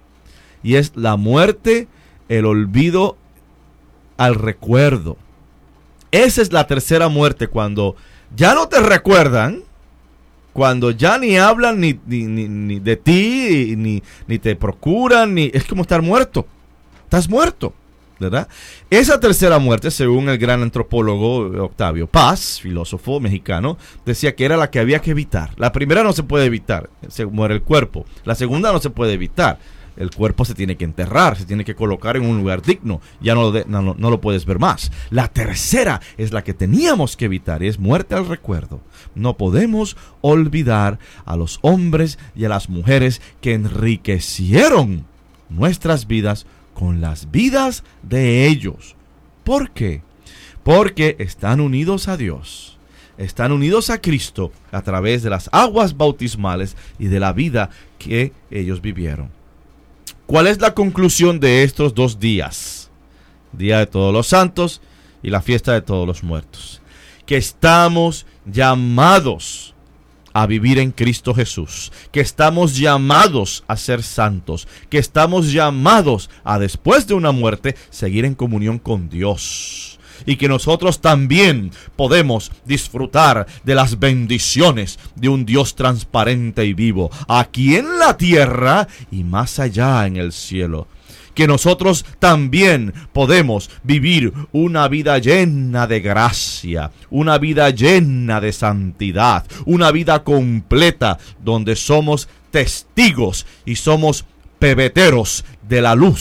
Y es la muerte, el olvido al recuerdo. Esa es la tercera muerte, cuando ya no te recuerdan. Cuando ya ni hablan ni, ni, ni, ni de ti, ni, ni te procuran, ni es como estar muerto. Estás muerto, ¿verdad? Esa tercera muerte, según el gran antropólogo Octavio Paz, filósofo mexicano, decía que era la que había que evitar. La primera no se puede evitar, se muere el cuerpo. La segunda no se puede evitar. El cuerpo se tiene que enterrar, se tiene que colocar en un lugar digno. Ya no, de, no, no lo puedes ver más. La tercera es la que teníamos que evitar, y es muerte al recuerdo. No podemos olvidar a los hombres y a las mujeres que enriquecieron nuestras vidas con las vidas de ellos. ¿Por qué? Porque están unidos a Dios. Están unidos a Cristo a través de las aguas bautismales y de la vida que ellos vivieron. ¿Cuál es la conclusión de estos dos días? Día de Todos los Santos y la fiesta de Todos los Muertos. Que estamos llamados a vivir en Cristo Jesús. Que estamos llamados a ser santos. Que estamos llamados a, después de una muerte, seguir en comunión con Dios. Y que nosotros también podemos disfrutar de las bendiciones de un Dios transparente y vivo, aquí en la tierra y más allá en el cielo. Que nosotros también podemos vivir una vida llena de gracia, una vida llena de santidad, una vida completa donde somos testigos y somos pebeteros de la luz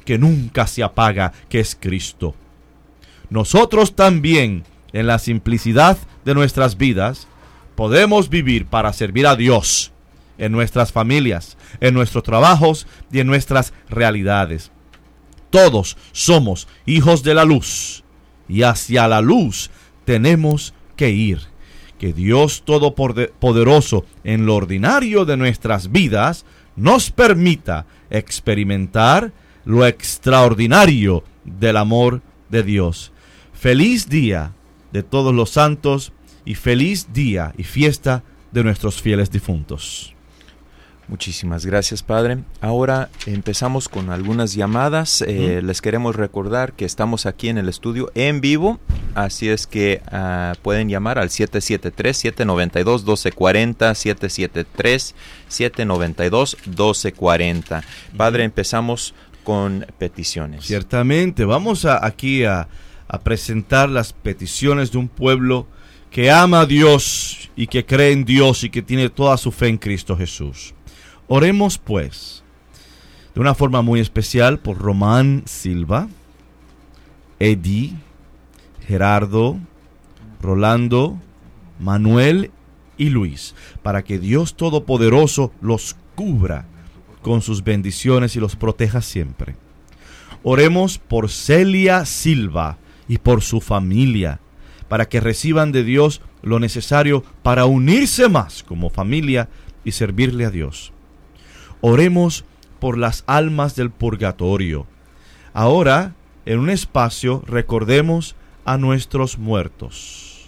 que nunca se apaga, que es Cristo. Nosotros también, en la simplicidad de nuestras vidas, podemos vivir para servir a Dios en nuestras familias, en nuestros trabajos y en nuestras realidades. Todos somos hijos de la luz y hacia la luz tenemos que ir. Que Dios Todopoderoso en lo ordinario de nuestras vidas nos permita experimentar lo extraordinario del amor de Dios. Feliz día de todos los santos y feliz día y fiesta de nuestros fieles difuntos. Muchísimas gracias, Padre. Ahora empezamos con algunas llamadas. Eh, ¿Mm? Les queremos recordar que estamos aquí en el estudio en vivo, así es que uh, pueden llamar al siete siete tres, siete nueve dos, uno dos cuatro cero, siete siete tres, siete nueve dos, uno dos cuatro cero. Padre, empezamos con peticiones. Ciertamente, vamos a, aquí a, a presentar las peticiones de un pueblo que ama a Dios y que cree en Dios y que tiene toda su fe en Cristo Jesús. Oremos pues, de una forma muy especial, por Román Silva, Eddie, Gerardo, Rolando, Manuel y Luis, para que Dios Todopoderoso los cubra con sus bendiciones y los proteja siempre. Oremos por Celia Silva y por su familia, para que reciban de Dios lo necesario para unirse más como familia y servirle a Dios. Oremos por las almas del purgatorio. Ahora, en un espacio, recordemos a nuestros muertos.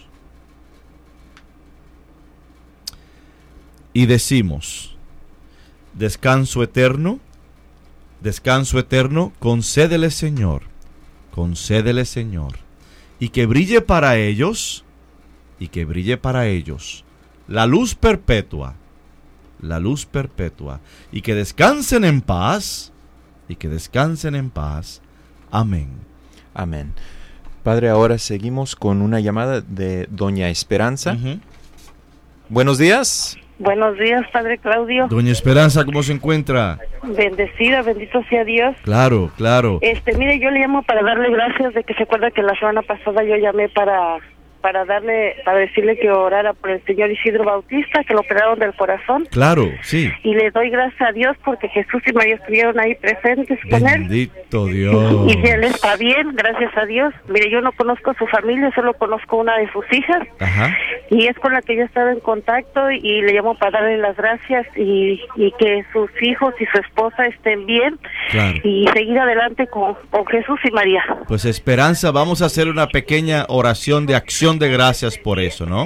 Y decimos: descanso eterno, descanso eterno, concédele, Señor, concédele, Señor, y que brille para ellos, y que brille para ellos la luz perpetua, la luz perpetua, y que descansen en paz, y que descansen en paz. Amén. Amén. Padre, ahora seguimos con una llamada de Doña Esperanza. Uh-huh. Buenos días. Buenos días, Padre Claudio. Doña Esperanza, ¿cómo se encuentra? Bendecida, bendito sea Dios. Claro, claro. Este, mire, yo le llamo para darle gracias de que se acuerda que la semana pasada yo llamé para para darle, para decirle que orara por el señor Isidro Bautista, que lo operaron del corazón. Claro, sí. Y le doy gracias a Dios porque Jesús y María estuvieron ahí presentes con él. Bendito Dios. Y él está bien, gracias a Dios. Mire, yo no conozco a su familia, solo conozco una de sus hijas. Ajá. Y es con la que yo he estado en contacto y le llamo para darle las gracias y, y que sus hijos y su esposa estén bien. Claro. Y seguir adelante con, con Jesús y María. Pues Esperanza, vamos a hacer una pequeña oración de acción de gracias por eso, ¿no?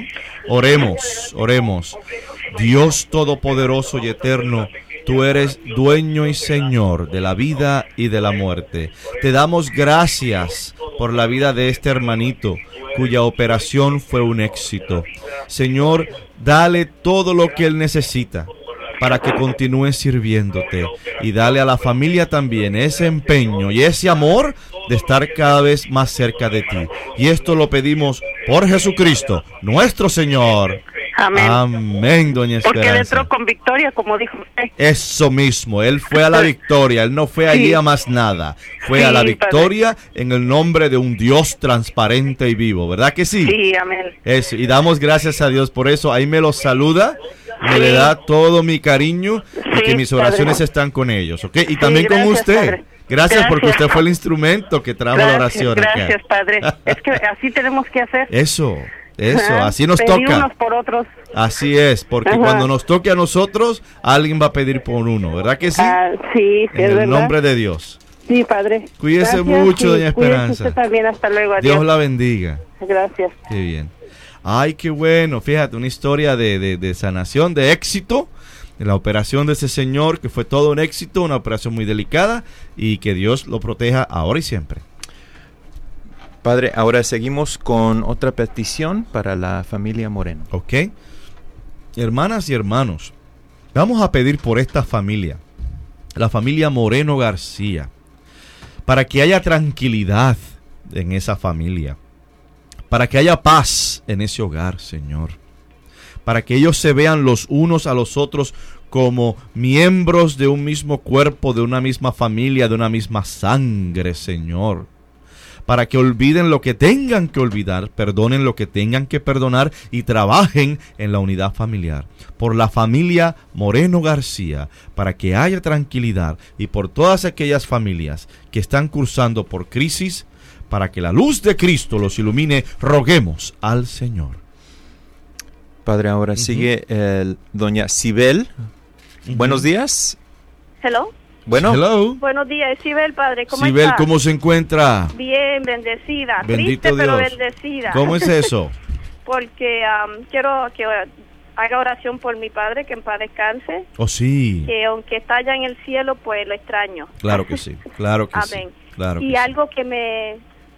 Oremos, oremos. Dios Todopoderoso y Eterno, tú eres dueño y Señor de la vida y de la muerte. Te damos gracias por la vida de este hermanito, cuya operación fue un éxito. Señor, dale todo lo que él necesita para que continúe sirviéndote, y dale a la familia también ese empeño y ese amor de estar cada vez más cerca de ti. Y esto lo pedimos por Jesucristo, nuestro Señor. Amén. Amén, doña Esperanza. Porque él entró con victoria, como dijo usted. Eso mismo, él fue a la victoria, él no fue allí sí. a más nada. Fue sí, a la victoria, padre, en el nombre de un Dios transparente y vivo, ¿verdad que sí? Sí, amén. Eso, y damos gracias a Dios por eso. Ahí me los saluda, me sí. le da todo mi cariño y sí, que mis oraciones padre. están con ellos, ¿ok? Y también sí, gracias, con usted. Padre. Gracias, gracias porque usted fue el instrumento que trajo gracias, la oración. Gracias, acá. Padre. Es que así tenemos que hacer. Eso. Eso, así nos pedir toca. Unos por otros. Así es, porque Ajá. cuando nos toque a nosotros, alguien va a pedir por uno, ¿verdad que sí? Ah, sí, sí, en es el verdad. nombre de Dios. Sí, Padre. Cuídese Gracias, mucho, sí, doña Esperanza. Cuídese usted también, hasta luego. Adiós. Dios la bendiga. Gracias. Qué bien. Ay, qué bueno. Fíjate, una historia de, de, de sanación, de éxito, de la operación de ese señor, que fue todo un éxito, una operación muy delicada, y que Dios lo proteja ahora y siempre. Padre, ahora seguimos con otra petición para la familia Moreno. Ok. Hermanas y hermanos, vamos a pedir por esta familia, la familia Moreno García, para que haya tranquilidad en esa familia, para que haya paz en ese hogar, Señor, para que ellos se vean los unos a los otros como miembros de un mismo cuerpo, de una misma familia, de una misma sangre, Señor. Para que olviden lo que tengan que olvidar, perdonen lo que tengan que perdonar y trabajen en la unidad familiar. Por la familia Moreno García, para que haya tranquilidad, y por todas aquellas familias que están cursando por crisis, para que la luz de Cristo los ilumine, roguemos al Señor. Padre, ahora Uh-huh. sigue el, doña Sibel. Uh-huh. Buenos días. Hello. Bueno, Hello. Buenos días, Sibel, padre. ¿Cómo Sibel, está? ¿cómo se encuentra? Bien, bendecida. Bendito Triste, pero Dios. bendecida. ¿Cómo es eso? Porque um, quiero que haga oración por mi padre, que en paz descanse. Oh, sí. Que aunque está allá en el cielo, pues lo extraño. Claro que sí, claro que Amén. sí. Claro Y que algo que me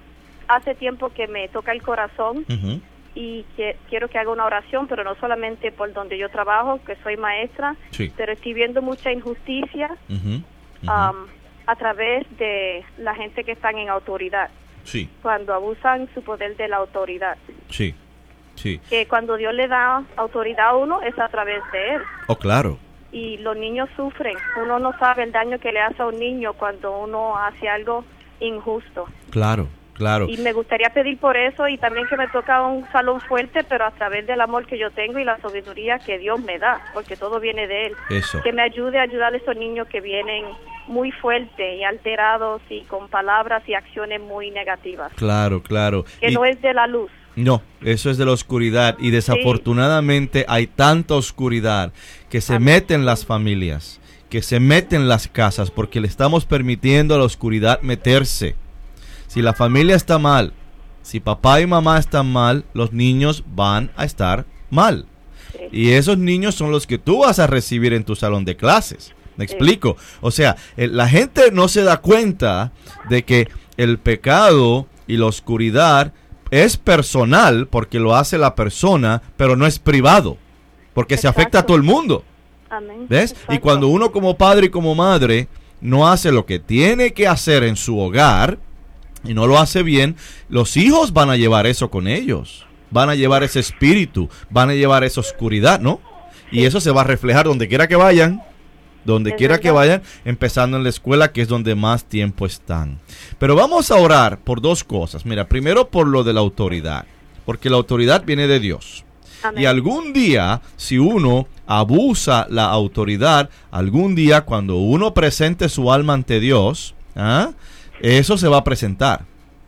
hace tiempo que me toca el corazón, sí. Ujú. y que quiero que haga una oración, pero no solamente por donde yo trabajo, que soy maestra, Sí. pero estoy viendo mucha injusticia Ujú. Ujú. um, a través de la gente que están en autoridad, Sí, cuando abusan su poder de la autoridad. sí, sí. Que cuando Dios le da autoridad a uno es a través de él. Oh, claro. Y los niños sufren. Uno no sabe el daño que le hace a un niño cuando uno hace algo injusto. Claro, claro. Y me gustaría pedir por eso, y también que me toca un salón fuerte, pero a través del amor que yo tengo y la sabiduría que Dios me da, porque todo viene de él. Eso. Que me ayude a ayudar a esos niños que vienen muy fuertes y alterados y con palabras y acciones muy negativas. Claro, claro. Que Y- no es de la luz. No, eso es de la oscuridad, y desafortunadamente hay tanta oscuridad que se Amén. mete en las familias, que se mete en las casas, porque le estamos permitiendo a la oscuridad meterse. Si la familia está mal, si papá y mamá están mal, los niños van a estar mal. Sí. Y esos niños son los que tú vas a recibir en tu salón de clases. ¿Me Sí. explico? O sea, eh, la gente no se da cuenta de que el pecado y la oscuridad es personal porque lo hace la persona, pero no es privado, porque se Exacto. afecta a todo el mundo. Amén. ¿Ves? Exacto. Y cuando uno como padre y como madre no hace lo que tiene que hacer en su hogar y no lo hace bien, los hijos van a llevar eso con ellos. Van a llevar ese espíritu, van a llevar esa oscuridad, ¿no? Y eso se va a reflejar donde quiera que vayan, donde Es quiera que verdad. vayan, empezando en la escuela, que es donde más tiempo están. Pero vamos a orar por dos cosas. Mira, primero por lo de la autoridad, porque la autoridad viene de Dios. Amén. Y algún día, si uno abusa la autoridad, algún día cuando uno presente su alma ante Dios, ¿ah? eso se va a presentar.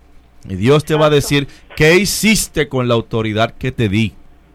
Y Dios te va a decir, ¿qué hiciste con la autoridad que te di?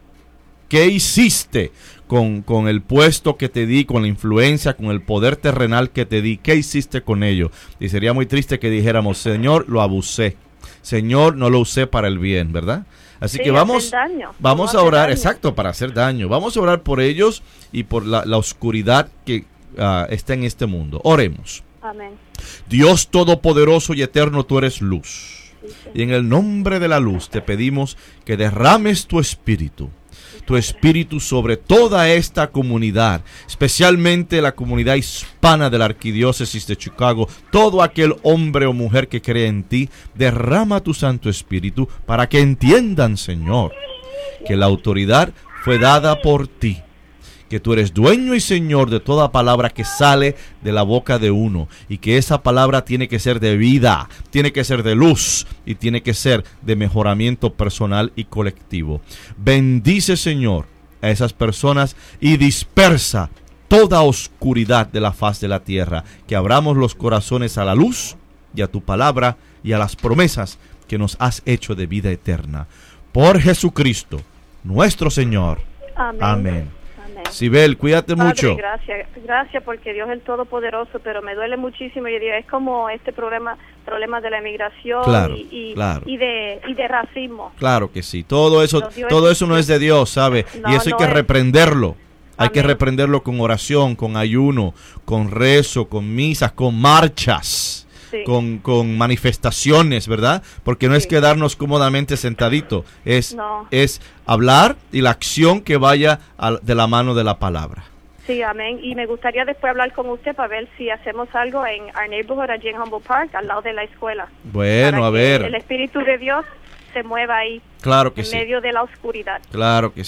¿Qué hiciste con, con el puesto que te di, con la influencia, con el poder terrenal que te di? ¿Qué hiciste con ello? Y sería muy triste que dijéramos, Señor, lo abusé. Señor, no lo usé para el bien, ¿verdad? Así Sí, que vamos, hacer daño. vamos No a hacer orar, daño. exacto, para hacer daño. Vamos a orar por ellos y por la, la oscuridad que ah, está en este mundo. Oremos. Amén. Dios Todopoderoso y Eterno, tú eres luz. Sí, sí. Y en el nombre de la luz te pedimos que derrames tu espíritu, tu espíritu sobre toda esta comunidad, especialmente la comunidad hispana de la Arquidiócesis de Chicago. Todo aquel hombre o mujer que cree en ti, derrama tu Santo Espíritu para que entiendan, Señor, que la autoridad fue dada por ti, que tú eres dueño y señor de toda palabra que sale de la boca de uno, y que esa palabra tiene que ser de vida, tiene que ser de luz y tiene que ser de mejoramiento personal y colectivo. Bendice, Señor, a esas personas y dispersa toda oscuridad de la faz de la tierra, que abramos los corazones a la luz y a tu palabra y a las promesas que nos has hecho de vida eterna. Por Jesucristo, nuestro Señor. Amén. Amén. Amén. Sibel, cuídate Padre, mucho. gracias, gracias porque Dios es el Todopoderoso, pero me duele muchísimo. Yo digo, es como este problema, problema de la inmigración Claro, y, y, claro. y de y de racismo. Claro que sí. Todo eso, No, Dios todo es- eso no es de Dios, ¿sabe? No, y eso hay no que es. reprenderlo. Hay que Amén. reprenderlo con oración, con ayuno, con rezo, con misas, con marchas, Sí. con, con manifestaciones, ¿verdad? Porque no es Sí. quedarnos cómodamente sentadito, es, No. es hablar y la acción que vaya al- de la mano de la palabra. Sí, amén. Y me gustaría después hablar con usted para ver si hacemos algo en our neighborhood allí en Humboldt Park, al lado de la escuela. Bueno, Para a que ver. el Espíritu de Dios se mueva ahí, Claro que en sí. medio de la oscuridad. Claro que sí.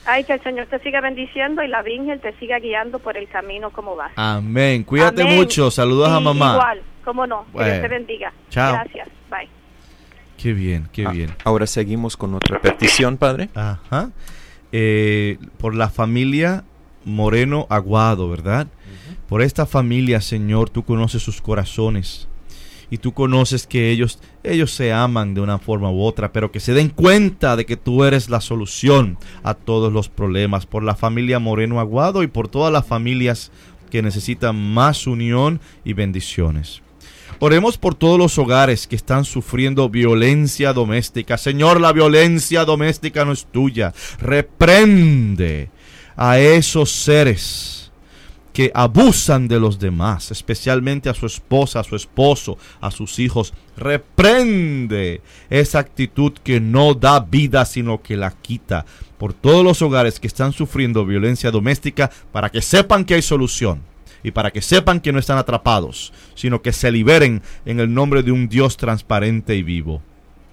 Ay, que el Señor te siga bendiciendo y la Virgen te siga guiando por el camino como vas. Amén. Cuídate Amén. mucho. Saludos Sí, a mamá. Igual, cómo no. Bueno. Que Dios te bendiga. Chao. Gracias. Bye. Qué bien, qué Ah, bien. Ahora seguimos con otra petición, Padre. Ajá. Eh, por la familia Moreno Aguado, ¿verdad? Uh-huh. Por esta familia, Señor, tú conoces sus corazones. Y tú conoces que ellos, ellos se aman de una forma u otra, pero que se den cuenta de que tú eres la solución a todos los problemas. Por la familia Moreno Aguado y por todas las familias que necesitan más unión y bendiciones. Oremos por todos los hogares que están sufriendo violencia doméstica. Señor, la violencia doméstica no es tuya. Reprende a esos seres que abusan de los demás, especialmente a su esposa, a su esposo, a sus hijos. Reprende esa actitud que no da vida, sino que la quita. Por todos los hogares que están sufriendo violencia doméstica, para que sepan que hay solución y para que sepan que no están atrapados, sino que se liberen en el nombre de un Dios transparente y vivo.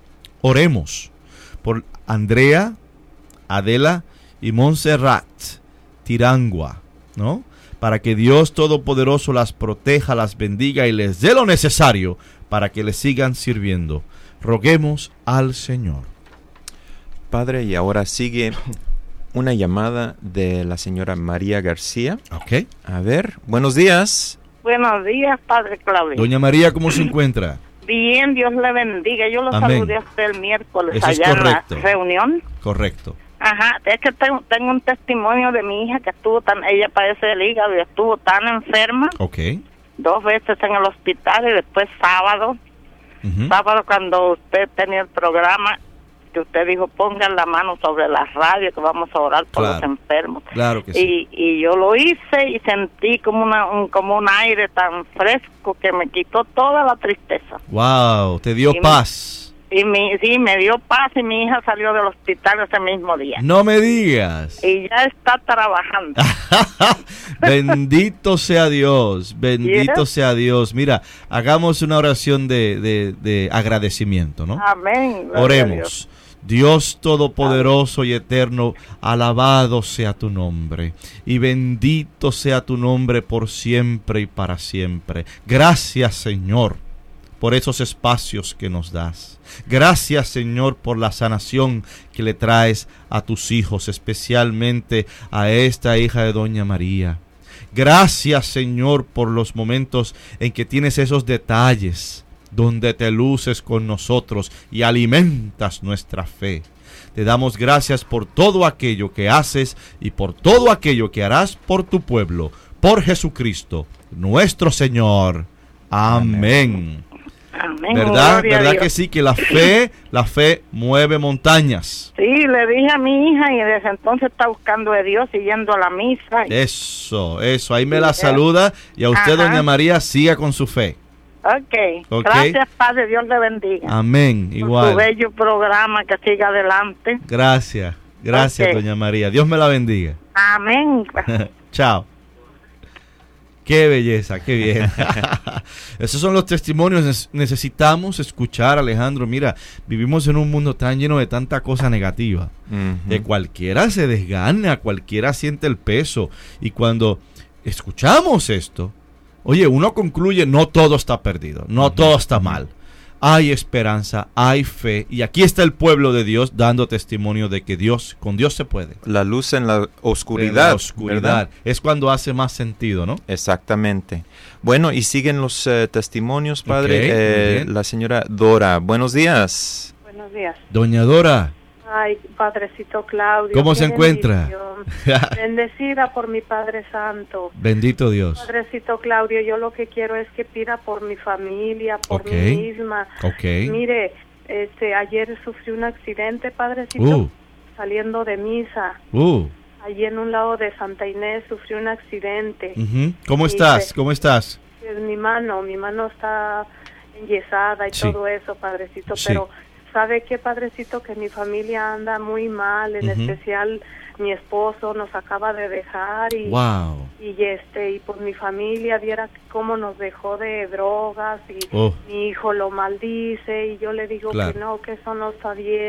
Oremos por Andrea, Adela y Montserrat Tirangua, ¿no? Para que Dios Todopoderoso las proteja, las bendiga y les dé lo necesario para que le sigan sirviendo. Roguemos al Señor. Padre, y ahora sigue una llamada de la señora María García. Ok. A ver, buenos días. Buenos días, Padre Claudio. Doña María, ¿cómo se encuentra? Bien, Dios le bendiga. Yo lo Amén. saludé a usted el miércoles Eso es allá en la correcto. reunión. Correcto. Ajá, es que tengo, tengo un testimonio de mi hija que estuvo tan, ella padece del hígado y estuvo tan enferma, Ok. dos veces en el hospital y después sábado, Ujú. sábado cuando usted tenía el programa, que usted dijo pongan la mano sobre la radio que vamos a orar por Claro. los enfermos. Claro que sí. Y, y yo lo hice y sentí como una un, como un aire tan fresco que me quitó toda la tristeza. Wow, te dio Y- paz. Y mi, sí, me dio paz y mi hija salió del hospital ese mismo día. No me digas. Y ya está trabajando. Bendito sea Dios, bendito Yes. sea Dios. Mira, hagamos una oración de, de, de agradecimiento, ¿no? Amén. Gloria a Dios. Oremos. Dios Todopoderoso y Eterno, alabado sea tu nombre y bendito sea tu nombre por siempre y para siempre. Gracias, Señor, por esos espacios que nos das. Gracias, Señor, por la sanación que le traes a tus hijos, especialmente a esta hija de Doña María. Gracias, Señor, por los momentos en que tienes esos detalles donde te luces con nosotros y alimentas nuestra fe. Te damos gracias por todo aquello que haces y por todo aquello que harás por tu pueblo, por Jesucristo, nuestro Señor. Amén. Amén. ¿Verdad? Gloria a ¿Verdad Dios. que sí? Que la fe, la fe mueve montañas. Sí, le dije a mi hija y desde entonces está buscando a Dios y yendo a la misa. Y- Eso, eso. Ahí me la Sí, saluda y a usted, Ajá. Doña María, siga con su fe. Okay. Ok. Gracias, Padre. Dios le bendiga. Amén. Por su Igual. bello programa, que siga adelante. Gracias. Gracias, Ok. Doña María. Dios me la bendiga. Amén. Chao. Qué belleza, qué bien. Esos son los testimonios. Nes- Necesitamos escuchar, Alejandro. Mira, vivimos en un mundo tan lleno de tanta cosa negativa. Ujú. De cualquiera se desgana, cualquiera siente el peso. Y cuando escuchamos esto, oye, uno concluye, no todo está perdido, no Ujú. todo está mal. Hay esperanza, hay fe. Y aquí está el pueblo de Dios dando testimonio de que Dios, con Dios se puede. La luz en la En oscuridad. la oscuridad. ¿verdad? Es cuando hace más sentido, ¿no? Exactamente. Bueno, y siguen los eh, testimonios, Padre. Ok, muy Eh, bien. la señora Dora, buenos días. Buenos días. Doña Dora, Ay, Padrecito Claudio. ¿cómo qué se encuentra? bendición. Bendecida por mi Padre Santo. Bendito Dios. Padrecito Claudio, yo lo que quiero es que pida por mi familia, por Ok. mí misma. Ok. Mire, este, ayer sufrí un accidente, Padrecito, Uh. saliendo de misa. Uh, Allí en un lado de Santa Inés sufrí un accidente. ujú. ¿Cómo Sí, estás? sí. ¿Cómo estás? Es mi mano, mi mano está enyesada y Sí. todo eso, Padrecito, Sí. pero ¿sabe qué, Padrecito? Que mi familia anda muy mal, en Ujú. especial mi esposo nos acaba de dejar y, Wow. y este y pues mi familia viera cómo nos dejó de drogas y Oh. mi hijo lo maldice y yo le digo Claro. que no, que eso no está bien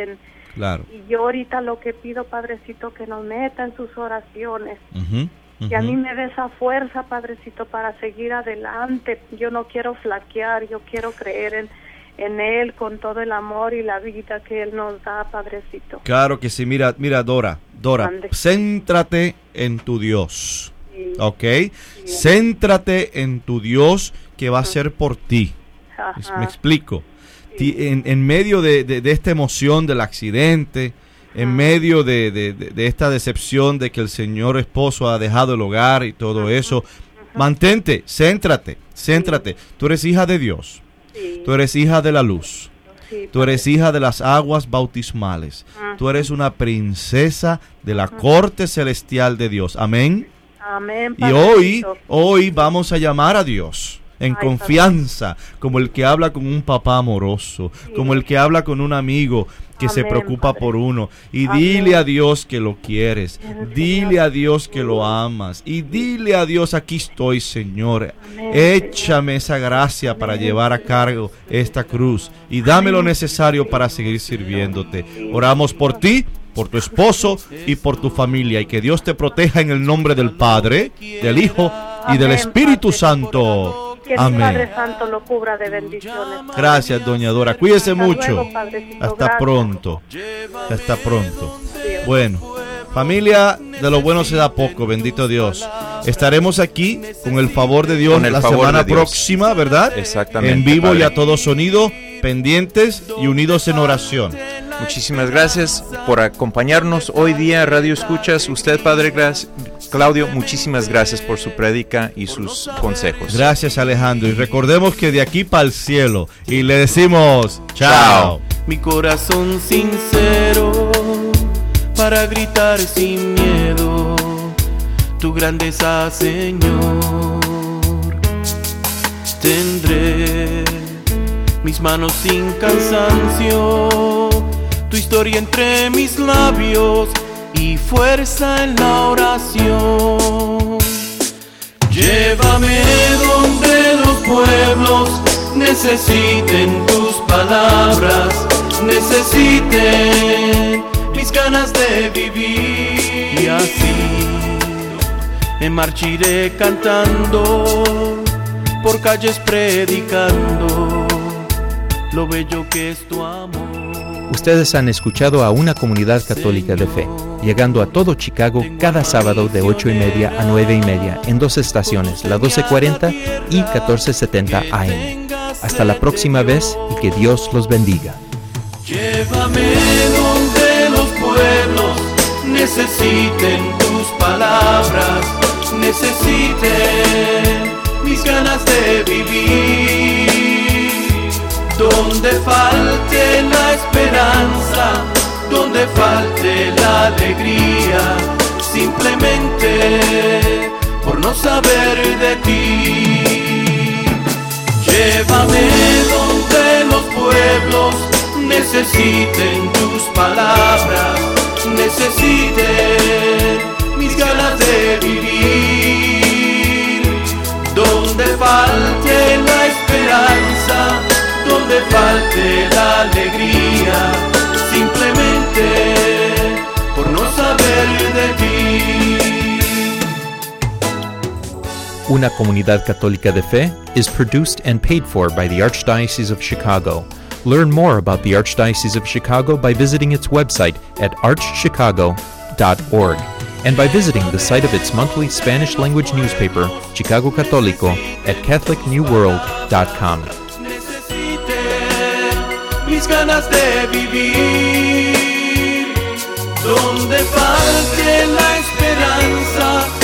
Claro. Y yo ahorita lo que pido, Padrecito, que nos meta en sus oraciones. Uh-huh, uh-huh. Que a mí me dé esa fuerza, Padrecito, para seguir adelante. Yo no quiero flaquear, yo quiero creer en, en Él con todo el amor y la vida que Él nos da, Padrecito. Claro que sí. Mira, mira, Dora, Dora, Ande. Céntrate en tu Dios. Sí. ¿Ok? Sí. Céntrate en tu Dios que va a ser por ti. Ajá. Me explico. En, en medio de, de, de esta emoción del accidente, en uh-huh. medio de, de, de, de esta decepción de que el señor esposo ha dejado el hogar y todo uh-huh. eso, uh-huh. mantente, céntrate, céntrate. Sí. Tú eres hija de Dios, sí. Tú eres hija de la luz, sí, tú eres hija de las aguas bautismales, uh-huh. Tú eres una princesa de la uh-huh. corte celestial de Dios. Amén. Amén. Y hoy, hoy vamos a llamar a Dios en Ay, confianza, padre. Como el que habla con un papá amoroso, sí. Como el que habla con un amigo que Amén, se preocupa padre. Por uno. Y Amén. Dile a Dios que lo quieres, Amén, dile Señor. A Dios que lo amas, y dile a Dios, aquí estoy, Señor. Amén, échame Señor. Esa gracia Amén, para llevar a cargo esta cruz, y dame lo necesario para seguir sirviéndote. Oramos por ti, por tu esposo y por tu familia, y que Dios te proteja en el nombre del Padre, del Hijo y del Espíritu Santo. Que el Amén. Padre Santo lo cubra de bendiciones. Gracias, doña Dora. Cuídese Hasta mucho. Luego, Hasta gracias. Pronto. Hasta pronto. Dios. Bueno, familia, de lo bueno se da poco, bendito Dios. Estaremos aquí con el favor de Dios el la favor semana de próxima, ¿verdad? Exactamente. En vivo padre. Y a todo sonido, pendientes y unidos en oración. Muchísimas gracias por acompañarnos hoy día, Radio Escuchas. Usted, Padre Claudio, muchísimas gracias por su prédica y sus consejos. Gracias, Alejandro. Y recordemos que de aquí para el cielo. Y le decimos chao. Mi corazón sincero para gritar sin miedo tu grandeza, Señor. Tendré mis manos sin cansancio, tu historia entre mis labios y fuerza en la oración. Llévame donde los pueblos necesiten tus palabras, necesiten mis ganas de vivir. Y así me marchiré cantando, por calles predicando lo bello que es tu amor. Ustedes han escuchado a Una Comunidad Católica de Fe, llegando a todo Chicago cada sábado de ocho y media a nueve y media en dos estaciones, la doce cuarenta y catorce setenta A M. Hasta la próxima vez y que Dios los bendiga. Llévame donde los pueblos necesiten tus palabras, necesiten mis ganas de vivir. Donde falte la esperanza, donde falte la alegría, simplemente por no saber de ti. Llévame donde los pueblos necesiten tus palabras, necesiten mis ganas de vivir. Donde falte la esperanza, donde falte la alegría, simplemente por no saber de ti. Una Comunidad Católica de Fe is produced and paid for by the Archdiocese of Chicago. Learn more about the Archdiocese of Chicago by visiting its website at arch chicago dot org and by visiting the site of its monthly Spanish-language newspaper, Chicago Católico, at catholic new world dot com. Mis ganas de vivir, donde falte la esperanza,